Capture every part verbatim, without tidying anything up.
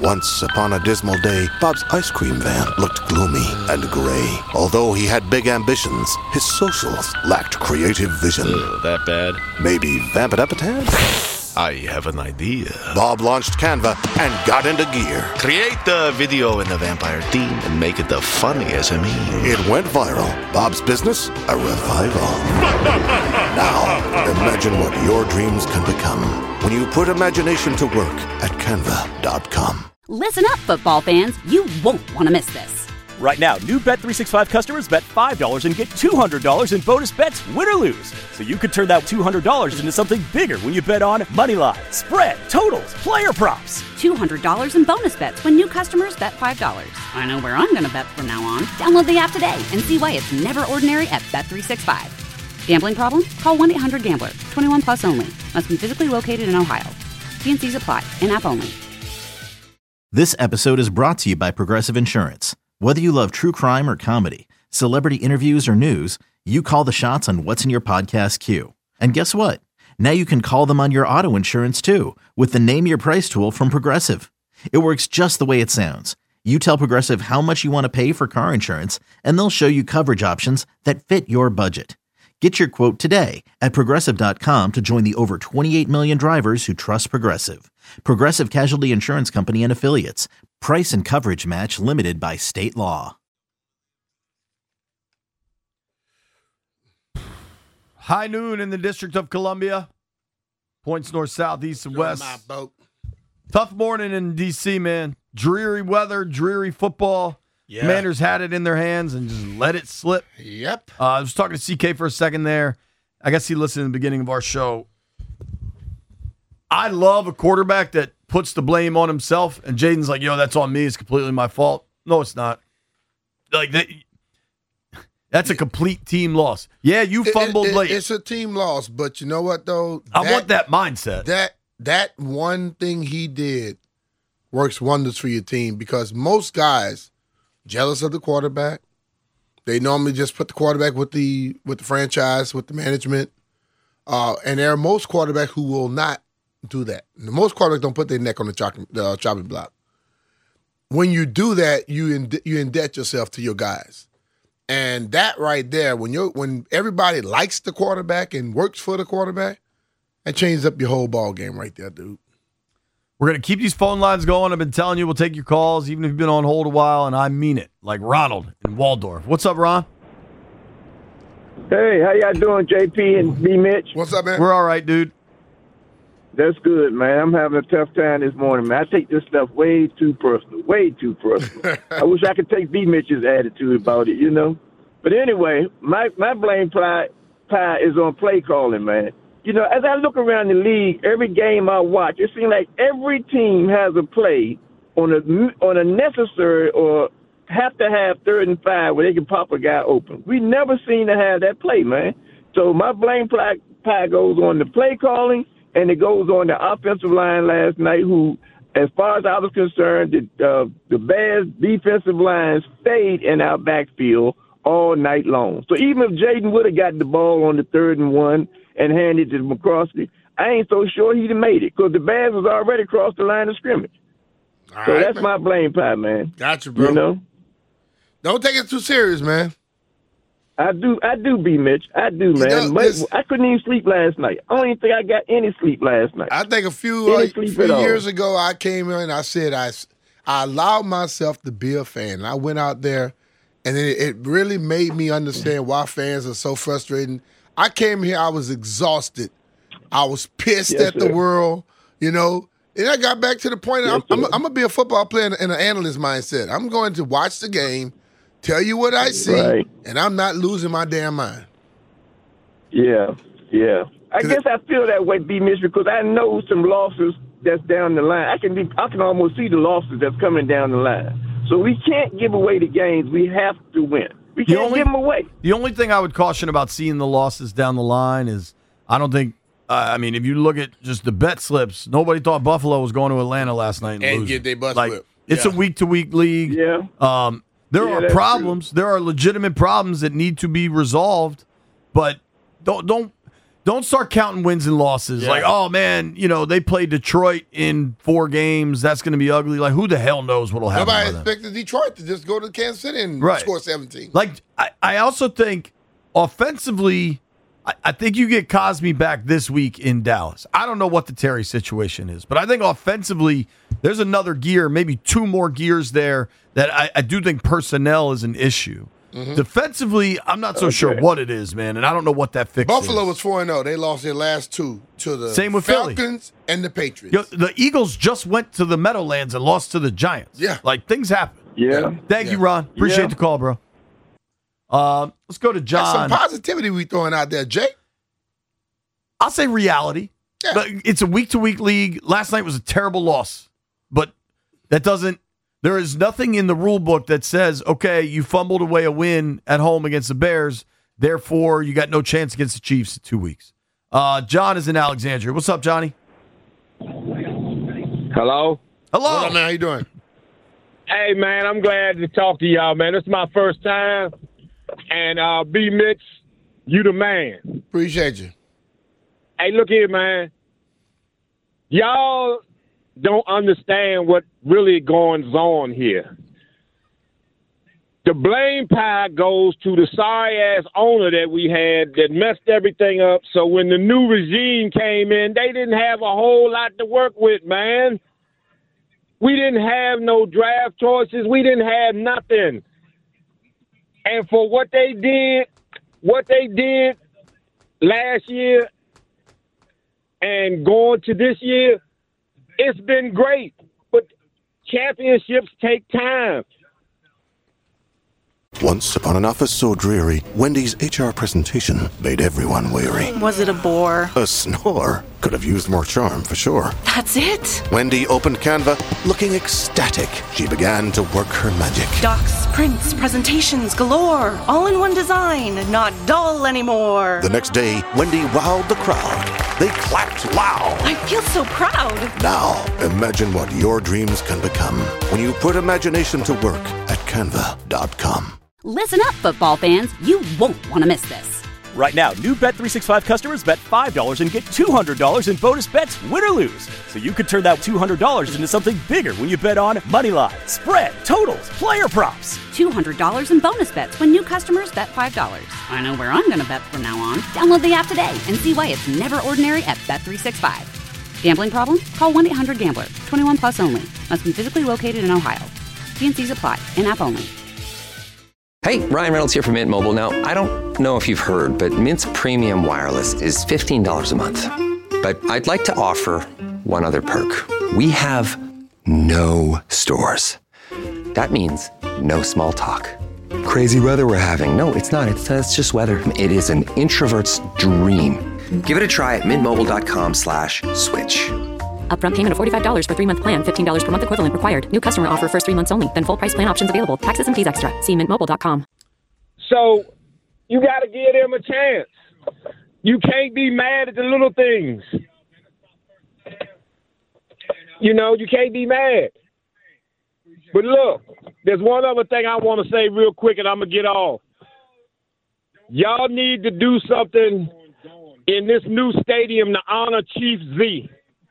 Once upon a dismal day, Bob's ice cream van looked gloomy and gray. Although he had big ambitions, his socials lacked creative vision. Uh, that bad? Maybe vamp it up a tad? I have an idea. Bob launched Canva and got into gear. Create the video in the vampire theme and make it the funniest of me. It went viral. Bob's business, a revival. Now, imagine what your dreams can become when you put imagination to work at canva dot com. Listen up, football fans. You won't want to miss this. Right now, new Bet three sixty-five customers bet five dollars and get two hundred dollars in bonus bets, win or lose. So you could turn that two hundred dollars into something bigger when you bet on money line, spread, totals, player props. two hundred dollars in bonus bets when new customers bet five dollars. I know where I'm going to bet from now on. Download the app today and see why it's never ordinary at Bet three sixty-five. Gambling problem? Call one eight hundred gambler. twenty-one plus only. Must be physically located in Ohio. T and C's apply. In-app only. This episode is brought to you by Progressive Insurance. Whether you love true crime or comedy, celebrity interviews or news, you call the shots on what's in your podcast queue. And guess what? Now you can call them on your auto insurance too with the Name Your Price tool from Progressive. It works just the way it sounds. You tell Progressive how much you want to pay for car insurance, and they'll show you coverage options that fit your budget. Get your quote today at Progressive dot com to join the over twenty-eight million drivers who trust Progressive. Progressive Casualty Insurance Company and Affiliates. Price and coverage match limited by state law. High noon in the District of Columbia. Points north, south, east, and west. Tough morning in D C, man. Dreary weather, dreary football. Yeah. Commanders had it in their hands and just let it slip. Yep. Uh, I was talking to C K for a second there. I guess he listened in the beginning of our show. I love a quarterback that puts the blame on himself, and Jaden's like, yo, that's on me. It's completely my fault. No, it's not. Like that, That's a complete team loss. Yeah, you fumbled it, it, late. It's a team loss, but you know what, though? I that, want that mindset. That that one thing he did works wonders for your team because most guys jealous of the quarterback. They normally just put the quarterback with the with the franchise, with the management. Uh, and there are most quarterbacks who will not do that. Most quarterbacks don't put their neck on the chopping, uh, chopping block. When you do that, you in, you indebt yourself to your guys. And that right there, when you when everybody likes the quarterback and works for the quarterback, that changes up your whole ball game right there, dude. We're going to keep these phone lines going. I've been telling you we'll take your calls, even if you've been on hold a while, and I mean it. Like Ronald in Waldorf. What's up, Ron? Hey, how y'all doing, J P and B. Mitch? What's up, man? We're all right, dude. That's good, man. I'm having a tough time this morning, man. I take this stuff way too personal, way too personal. I wish I could take B. Mitch's attitude about it, you know? But anyway, my, my blame pie, pie is on play calling, man. You know, as I look around the league, every game I watch, it seems like every team has a play on a, on a necessary or have to have third and five where they can pop a guy open. We never seem to have that play, man. So my blame pie, pie goes on the play calling, and it goes on the offensive line last night who, as far as I was concerned, the, uh, the Bears' defensive lines stayed in our backfield all night long. So even if Jaden would have gotten the ball on the third and one and handed it to McCroskey, I ain't so sure he'd have made it because the Bears was already across the line of scrimmage. All so right, that's man. My blame pie, man. Gotcha, bro. You know? Don't take it too serious, man. I do, I do, B. Mitch. I do, man. You know, this, I couldn't even sleep last night. I don't even think I got any sleep last night. I think a few, uh, few years ago, I came in and I said I, I allowed myself to be a fan. I went out there, and it, it really made me understand why fans are so frustrating. I came here, I was exhausted. I was pissed yes, at sir. the world, you know. And I got back to the point, yes, I'm, I'm, I'm going to be a football player in an analyst mindset. I'm going to watch the game, tell you what I see, right. and I'm not losing my damn mind. Yeah, yeah. I guess I feel that way, B. Mitch, because I know some losses that's down the line. I can be, I can almost see the losses that's coming down the line. So we can't give away the games. We have to win. We can't only, give them away. The only thing I would caution about seeing the losses down the line is I don't think, uh, I mean, if you look at just the bet slips, nobody thought Buffalo was going to Atlanta last night and, and losing. get their bus like, whipped. It's yeah. a week-to-week league. Yeah. Um, there yeah, are problems. True. There are legitimate problems that need to be resolved, but don't don't Don't start counting wins and losses. Yeah. Like, oh, man, you know, they played Detroit in four games. That's going to be ugly. Like, who the hell knows what will happen? Nobody by then? expected Detroit to just go to Kansas City and Right. score seventeen. Like, I, I also think offensively, I, I think you get Cosme back this week in Dallas. I don't know what the Terry situation is, but I think offensively, there's another gear, maybe two more gears there that I, I do think personnel is an issue. Mm-hmm. Defensively, I'm not so Okay. sure what it is, man, and I don't know what that fix Buffalo is. was four and oh. They lost their last two to the Same with Philly. Falcons and the Patriots. Yo, the Eagles just went to the Meadowlands and lost to the Giants. Yeah. Like, things happen. Yeah. Thank Yeah. you, Ron. Appreciate Yeah. the call, bro. Um, let's go to That's John. some positivity we throwing out there, Jay. I'll say reality. Yeah. But it's a week-to-week league. Last night was a terrible loss. But that doesn't – there is nothing in the rule book that says, okay, you fumbled away a win at home against the Bears, therefore you got no chance against the Chiefs in two weeks. Uh, John is in Alexandria. What's up, Johnny? Hello? Hello. What up, man? How you doing? Hey, man, I'm glad to talk to y'all, man. This is my first time. And uh, B. Mitch, you the man. Appreciate you. Hey, look here, man. Y'all don't understand what really going on here. The blame pie goes to the sorry-ass owner that we had that messed everything up. So when the new regime came in, they didn't have a whole lot to work with, man. We didn't have no draft choices. We didn't have nothing. And for what they did, what they did last year and going to this year, it's been great. But championships take time. Once upon an office so dreary, Wendy's H R presentation made everyone weary. Was it a bore? A snore could have used more charm for sure. That's it? Wendy opened Canva, looking ecstatic. She began to work her magic. Docs, prints, presentations galore. All in one design. Not dull anymore. The next day, Wendy wowed the crowd. They clapped loud. I feel so proud. Now, imagine what your dreams can become when you put imagination to work at canva dot com. Listen up, football fans. You won't want to miss this. Right now, new Bet three sixty-five customers bet five dollars and get two hundred dollars in bonus bets, win or lose. So you could turn that two hundred dollars into something bigger when you bet on moneyline, spread, totals, player props. two hundred dollars in bonus bets when new customers bet five dollars. I know where I'm going to bet from now on. Download the app today and see why it's never ordinary at Bet three sixty-five. Gambling problem? Call one eight hundred gambler. twenty-one plus only. Must be physically located in Ohio. T and C's apply. In-app only. Hey, Ryan Reynolds here from Mint Mobile. Now, I don't know if you've heard, but Mint's premium wireless is fifteen dollars a month. But I'd like to offer one other perk. We have no stores. That means no small talk. Crazy weather we're having. No, it's not. It's, uh, it's just weather. It is an introvert's dream. Give it a try at mintmobile.com slash switch. Upfront payment of forty-five dollars for three-month plan, fifteen dollars per month equivalent required. New customer offer first three months only, then full price plan options available. Taxes and fees extra. See mint mobile dot com. So you got to give them a chance. You can't be mad at the little things. You know, you can't be mad. But look, there's one other thing I want to say real quick, and I'm going to get off. Y'all need to do something in this new stadium to honor Chief Z.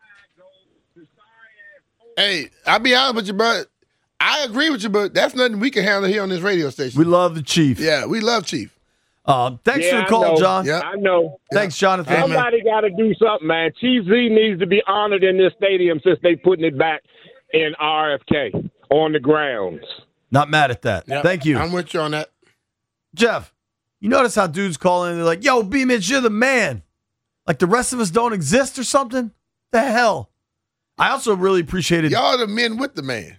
Hey, I'll be honest with you, bro. I agree with you, but that's nothing we can handle here on this radio station. We love the Chief. Yeah, we love Chief. Uh, thanks Yeah, for the call, I know. John. Yeah. I know. Thanks, Jonathan. Somebody got to do something, man. Chief Z needs to be honored in this stadium since they putting it back in R F K on the grounds. Not mad at that. Yep. Thank you. I'm with you on that. Jeff, you notice how dudes call in and they're like, yo, B-Mitch, you're the man. Like the rest of us don't exist or something? The hell? I also really appreciated. Y'all the men with the man.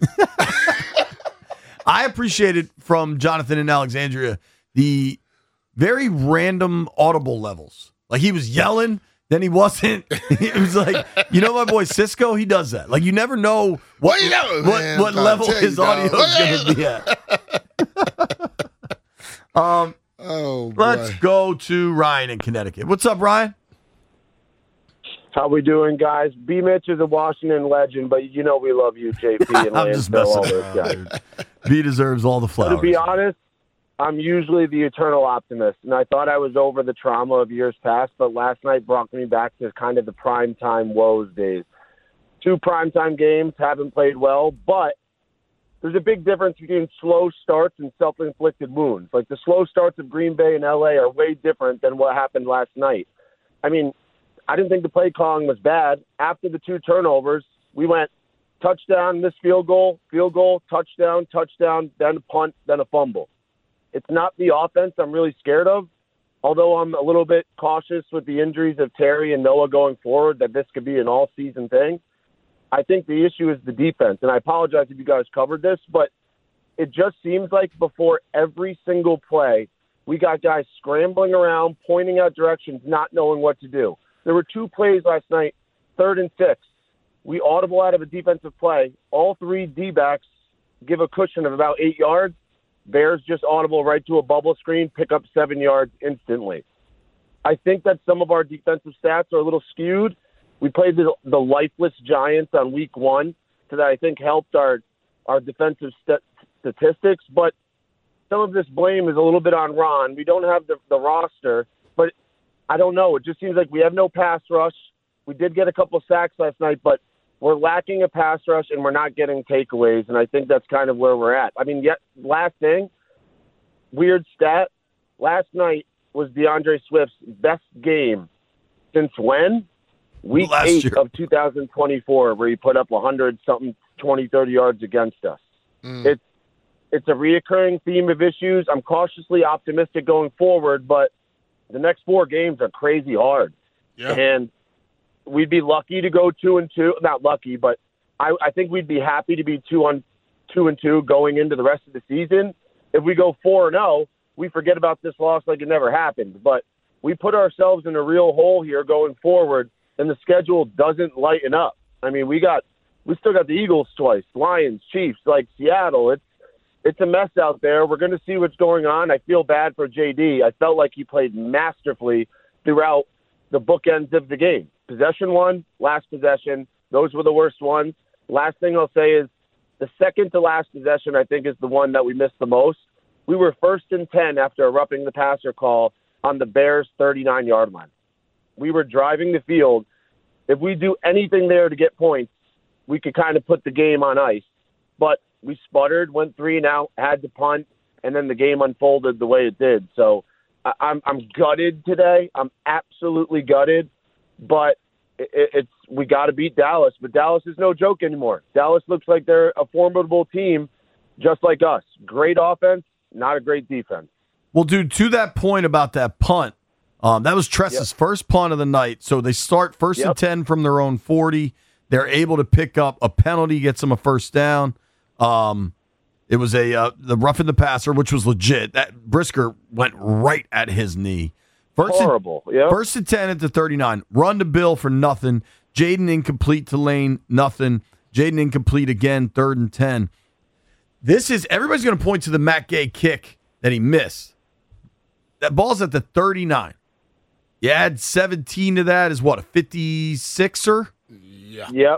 I appreciated from Jonathan in Alexandria the very random audible levels. Like he was yelling, then he wasn't. It was like, you know my boy Cisco? He does that. Like you never know what, What you know, what, man? what I'm trying level to tell his you, audio dog. is going to be at. um, Oh, boy. let's go to Ryan in Connecticut. What's up, Ryan? How we doing, guys? B. Mitch is a Washington legend, but you know we love you, J P, and I'm just Lance, all messing those around, guys. dude. B deserves all the But flowers. to be honest, I'm usually the eternal optimist, and I thought I was over the trauma of years past, but last night brought me back to kind of the primetime woes days. Two primetime games, haven't played well, but there's a big difference between slow starts and self-inflicted wounds. Like the slow starts of Green Bay and L A are way different than what happened last night. I mean, I didn't think the play calling was bad. After the two turnovers, we went touchdown, missed field goal, field goal, touchdown, touchdown, then a punt, then a fumble. It's not the offense I'm really scared of, although I'm a little bit cautious with the injuries of Terry and Noah going forward that this could be an all-season thing. I think the issue is the defense, and I apologize if you guys covered this, but it just seems like before every single play, we got guys scrambling around, pointing out directions, not knowing what to do. There were two plays last night, third and six. We audible out of a defensive play. All three D-backs give a cushion of about eight yards. Bears just audible right to a bubble screen, pick up seven yards instantly. I think that some of our defensive stats are a little skewed. We played the, the lifeless Giants on week one, so that I think helped our our defensive st- statistics. But some of this blame is a little bit on Ron. We don't have the, the roster, but I don't know. It just seems like we have no pass rush. We did get a couple sacks last night, but we're lacking a pass rush, and we're not getting takeaways, and I think that's kind of where we're at. I mean, yet last thing, weird stat, last night was DeAndre Swift's best game since when? Week Last eight year. of two thousand twenty-four, where he put up one hundred something, twenty, thirty yards against us. Mm. It's it's a reoccurring theme of issues. I'm cautiously optimistic going forward, but the next four games are crazy hard. Yeah. And we'd be lucky to go two and two. Not lucky, but I, I think we'd be happy to be two on two and two going into the rest of the season. If we go four and zero, we forget about this loss like it never happened. But we put ourselves in a real hole here going forward, and the schedule doesn't lighten up. I mean, we got we still got the Eagles twice, Lions, Chiefs, like Seattle. It's it's a mess out there. We're going to see what's going on. I feel bad for J D. I felt like he played masterfully throughout the bookends of the game. Possession one, last possession. Those were the worst ones. Last thing I'll say is the second to last possession, I think, is the one that we missed the most. We were first and ten after erupting the passer call on the Bears' thirty-nine-yard line. We were driving the field. If we do anything there to get points, we could kind of put the game on ice. But we sputtered, went three and out, had to punt, and then the game unfolded the way it did. So I- I'm I'm gutted today. I'm absolutely gutted. But it, it's we got to beat Dallas. But Dallas is no joke anymore. Dallas looks like they're a formidable team, just like us. Great offense, not a great defense. Well, dude, to that point about that punt, um, that was Tress's yep. first punt of the night. So they start first yep. and ten from their own forty. They're able to pick up a penalty, gets them a first down. Um, it was a uh, the roughing the passer, which was legit. That Brisker went right at his knee. First Horrible. And, yep. First and ten at the thirty-nine. Run to Bill for nothing. Jaden incomplete to Lane, nothing. Jaden incomplete again, third and ten. This is everybody's going to point to the Matt Gay kick that he missed. That ball's at the thirty-nine. You add seventeen to that is what, a fifty-sixer? Yeah. Yep.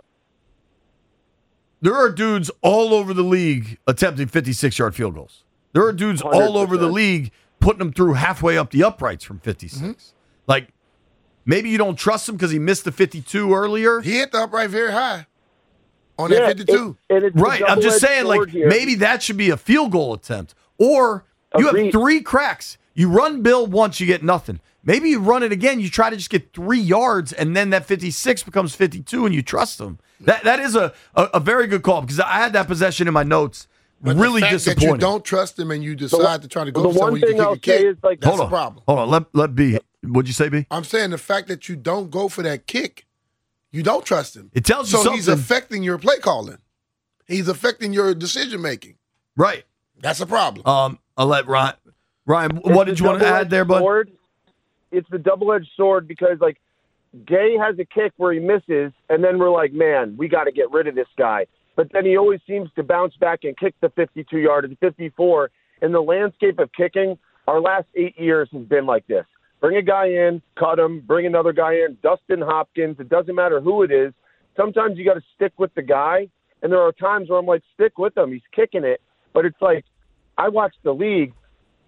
There are dudes all over the league attempting fifty-six-yard field goals. There are dudes one hundred percent. all over the league putting them through halfway up the uprights from fifty-six. Mm-hmm. Like, maybe you don't trust him because he missed the fifty-two earlier. He hit the upright very high on yeah, that fifty-two. It, it, right. I'm just saying, like, here. maybe that should be a field goal attempt. Or you Agreed. have three cracks. You run Bill once, you get nothing. Maybe you run it again, you try to just get three yards, and then that fifty-six becomes fifty-two, and you trust him. That That is a, a, a very good call, because I had that possession in my notes. But really the fact disappointing. that you don't trust him and you decide the, to try to go the for someone one you thing can I'll kick a say kick, is like that's hold a on. problem. Hold on, let, let B. What'd you say, B? I'm saying the fact that you don't go for that kick, you don't trust him. It tells you so something. he's affecting your play calling. He's affecting your decision making. Right. That's a problem. Um, I'll let Ryan. Ryan, It's what did the you want to add there, bud? Sword. It's the double-edged sword because, like, Gay has a kick where he misses, and then we're like, man, we got to get rid of this guy. But then he always seems to bounce back and kick the fifty-two-yard or the fifty-four. In the landscape of kicking, our last eight years has been like this. Bring a guy in, cut him, bring another guy in, Dustin Hopkins. It doesn't matter who it is. Sometimes you got to stick with the guy, and there are times where I'm like, stick with him. He's kicking it. But it's like, I watched the league.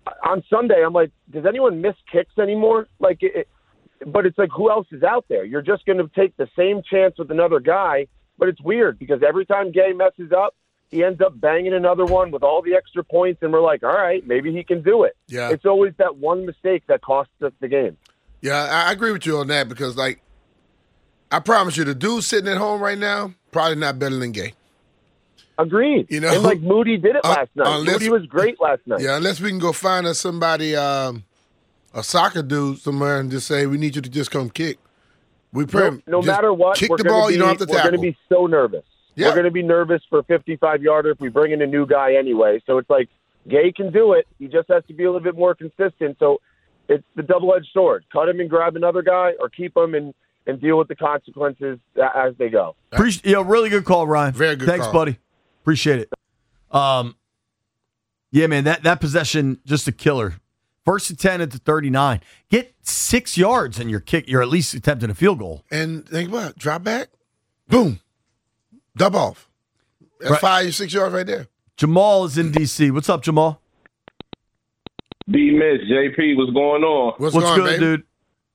on Sunday, I'm like, does anyone miss kicks anymore? Like, it, but it's like, who else is out there? You're just going to take the same chance with another guy, but it's weird because every time Gay messes up, he ends up banging another one with all the extra points, and we're like, all right, maybe he can do it. Yeah. It's always that one mistake that costs us the game. Yeah, I agree with you on that because, like, I promise you, the dude sitting at home right now, probably not better than Gay. Agreed. You know, and like Moody did it uh, last night. unless, Moody was great last night. Yeah, unless we can go find us somebody, um, a soccer dude somewhere, and just say we need you to just come kick. We pray. No, no matter what, kick we're the gonna ball. Be, you don't have to we're tackle. We're going to be so nervous. Yeah. We're going to be nervous for a fifty-five yarder if we bring in a new guy anyway. So it's like Gay can do it. He just has to be a little bit more consistent. So it's the double-edged sword. Cut him and grab another guy, or keep him and, and deal with the consequences as they go. Appreciate, yeah, really good call, Ryan. Very good Thanks, call. buddy. Appreciate it. Um, yeah, man, that, that possession, just a killer. First and ten at the thirty-nine. Get six yards and you're kick. You're at least attempting a field goal. And think about it. Drop back, boom, dub off. That's Right. five, six yards right there. Jamal is in D C. What's up, Jamal? D-Miss, J P, what's going on? What's, What's going, good, baby? dude?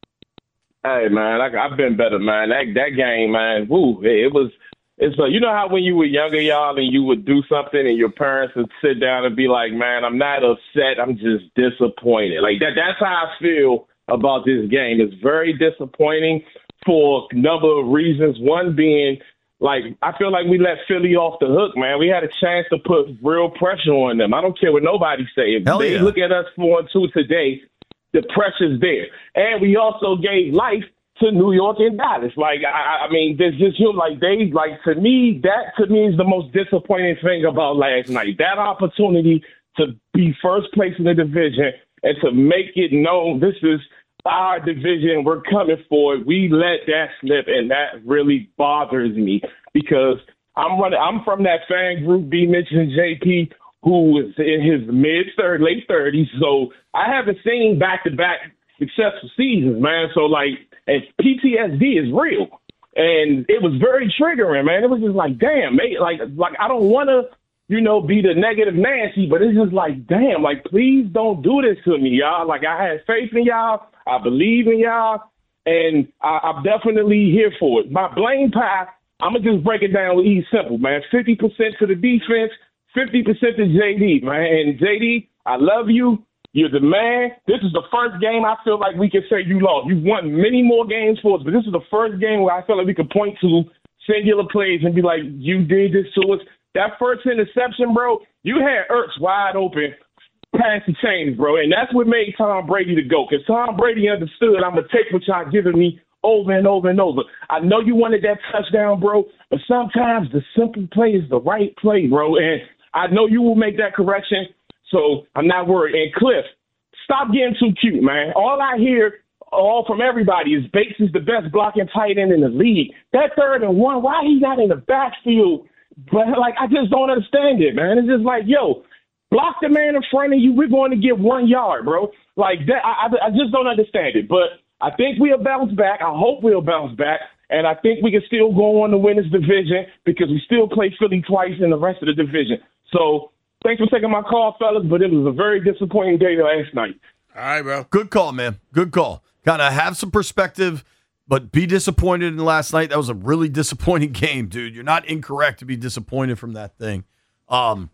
Hey, man, I, I've been better, man. That that game, man, woo, it, it was, it's a, you know how when you were younger, y'all, and you would do something and your parents would sit down and be like, man, I'm not upset, I'm just disappointed. Like, that. that's how I feel about this game. It's very disappointing for a number of reasons. One being, like, I feel like we let Philly off the hook, man. We had a chance to put real pressure on them. I don't care what nobody say. If Hell they yeah. look at us four and two today, the pressure's there. And we also gave life to New York and Dallas. Like, I, I mean, there's just, you know, like, they, like, to me, that to me is the most disappointing thing about last night. That opportunity to be first place in the division and to make it known this is our division, we're coming for it. We let that slip, and that really bothers me because I'm running. I'm from that fan group, B. Mitch and J P, who is in his mid third, late thirties. So I haven't seen back to back successful seasons, man. So like, and P T S D is real, and it was very triggering, man. It was just like, damn, man, like, like I don't want to, you know, be the negative Nancy, but it's just like, damn, like, please don't do this to me, y'all. Like, I had faith in y'all. I believe in y'all, and I, I'm definitely here for it. My blame pie, I'm going to just break it down with E simple, man. fifty percent to the defense, fifty percent to J D, man. And J D, I love you. You're the man. This is the first game I feel like we can say you lost. You've won many more games for us, but this is the first game where I feel like we could point to singular plays and be like, you did this to us. That first interception, bro, you had Ertz wide open past the chains, bro. And that's what made Tom Brady to go. Because Tom Brady understood I'm going to take what y'all giving me over and over and over. I know you wanted that touchdown, bro, but sometimes the simple play is the right play, bro. And I know you will make that correction, so I'm not worried. And Cliff, stop getting too cute, man. All I hear all from everybody is Bates is the best blocking tight end in the league. That third and one, why he not in the backfield? But, like, I just don't understand it, man. It's just like, yo, block the man in front of you. We're going to get one yard, bro. Like that, I, I, I just don't understand it. But I think we'll bounce back. I hope we'll bounce back. And I think we can still go on to win this division because we still play Philly twice in the rest of the division. So thanks for taking my call, fellas. But it was a very disappointing day last night. All right, bro. Good call, man. Good call. Kind of have some perspective, but be disappointed in last night. That was a really disappointing game, dude. You're not incorrect to be disappointed from that thing. Um,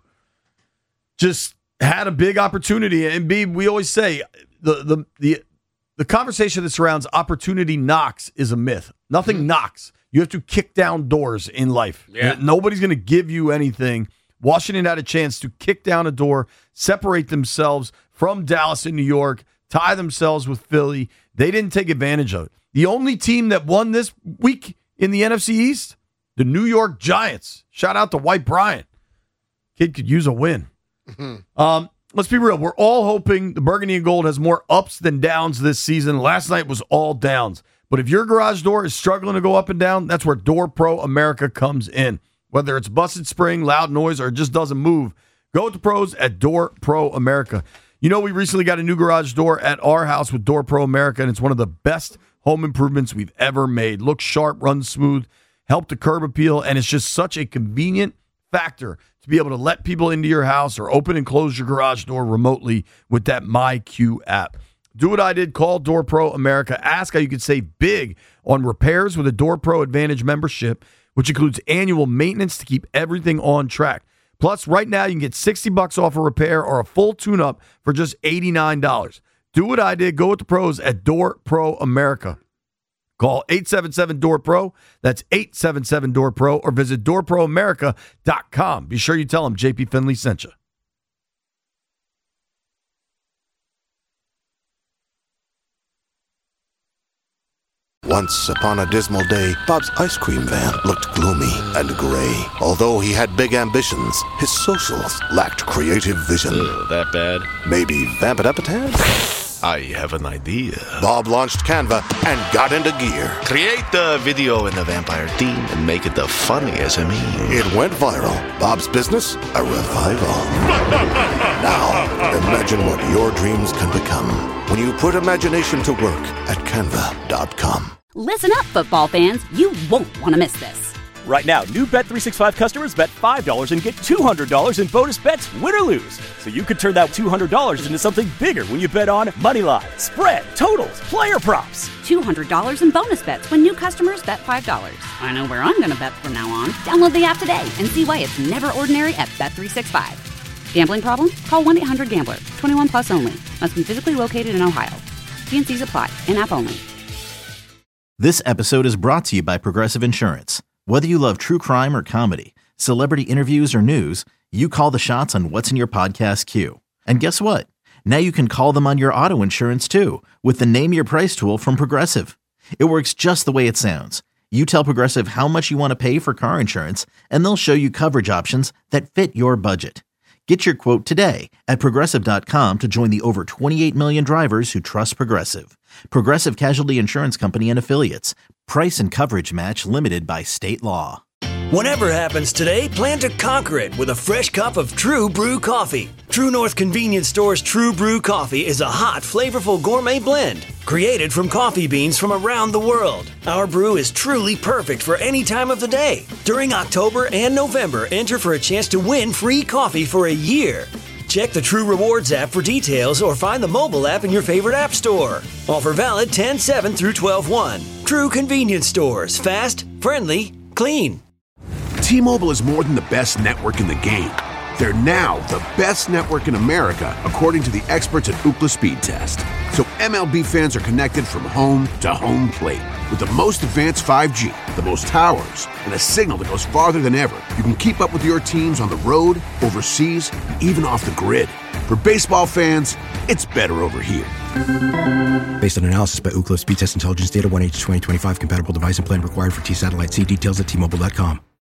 just had a big opportunity. And B, we always say the the the the conversation that surrounds opportunity knocks is a myth. Nothing mm-hmm. knocks. You have to kick down doors in life. Yeah. Nobody's going to give you anything. Washington had a chance to kick down a door, separate themselves from Dallas and New York, tie themselves with Philly. They didn't take advantage of it. The only team that won this week in the N F C East, the New York Giants. Shout out to White Bryant. Kid could use a win. Mm-hmm. Um, let's be real. We're all hoping the Burgundy and Gold has more ups than downs this season. Last night was all downs. But if your garage door is struggling to go up and down, that's where Door Pro America comes in. Whether it's busted spring, loud noise, or it just doesn't move, go with the pros at Door Pro America. You know, we recently got a new garage door at our house with Door Pro America, and it's one of the best home improvements we've ever made. Looks sharp, runs smooth, help the curb appeal, and it's just such a convenient factor to to be able to let people into your house or open and close your garage door remotely with that MyQ app. Do what I did. Call Door Pro America. Ask how you can save big on repairs with a Door Pro Advantage membership, which includes annual maintenance to keep everything on track. Plus, right now, you can get sixty bucks off a repair or a full tune-up for just eighty-nine dollars. Do what I did. Go with the pros at Door Pro America. Call eight seven seven, D O O R P R O. That's eight seven seven, D O O R P R O, or visit door pro america dot com. Be sure you tell them J P Finley sent you. Once upon a dismal day, Bob's ice cream van looked gloomy and gray. Although he had big ambitions, his socials lacked creative vision. Ugh, that bad? Maybe vamp it up a tad? I have an idea. Bob launched Canva and got into gear. Create the video in the vampire theme and make it the funniest meme. It went viral. Bob's business, a revival. Now, imagine what your dreams can become when you put imagination to work at canva dot com. Listen up, football fans. You won't want to miss this. Right now, new Bet three sixty-five customers bet five dollars and get two hundred dollars in bonus bets, win or lose. So you could turn that two hundred dollars into something bigger when you bet on money line, spread, totals, player props. two hundred dollars in bonus bets when new customers bet five dollars. I know where I'm going to bet from now on. Download the app today and see why it's never ordinary at Bet three sixty-five. Gambling problem? Call one eight hundred gambler. twenty-one plus only. Must be physically located in Ohio. T and C's apply. In-app only. This episode is brought to you by Progressive Insurance. Whether you love true crime or comedy, celebrity interviews or news, you call the shots on what's in your podcast queue. And guess what? Now you can call them on your auto insurance too with the Name Your Price tool from Progressive. It works just the way it sounds. You tell Progressive how much you want to pay for car insurance, and they'll show you coverage options that fit your budget. Get your quote today at Progressive dot com to join the over twenty-eight million drivers who trust Progressive. Progressive Casualty Insurance Company and Affiliates. Price and coverage match limited by state law. Whatever happens today, plan to conquer it with a fresh cup of True Brew coffee. True North Convenience Store's True Brew coffee is a hot, flavorful gourmet blend created from coffee beans from around the world. Our brew is truly perfect for any time of the day. During October and November, enter for a chance to win free coffee for a year. Check the True Rewards app for details or find the mobile app in your favorite app store. Offer valid ten seven through twelve one. True Convenience Stores. Fast, friendly, clean. T-Mobile is more than the best network in the game. They're now the best network in America, according to the experts at Ookla Speed Test. So M L B fans are connected from home to home plate. With the most advanced five G, the most towers, and a signal that goes farther than ever, you can keep up with your teams on the road, overseas, and even off the grid. For baseball fans, it's better over here. Based on analysis by Ookla Speed Test Intelligence Data, one H twenty twenty-five compatible device and plan required for T-Satellite. See details at T Mobile dot com.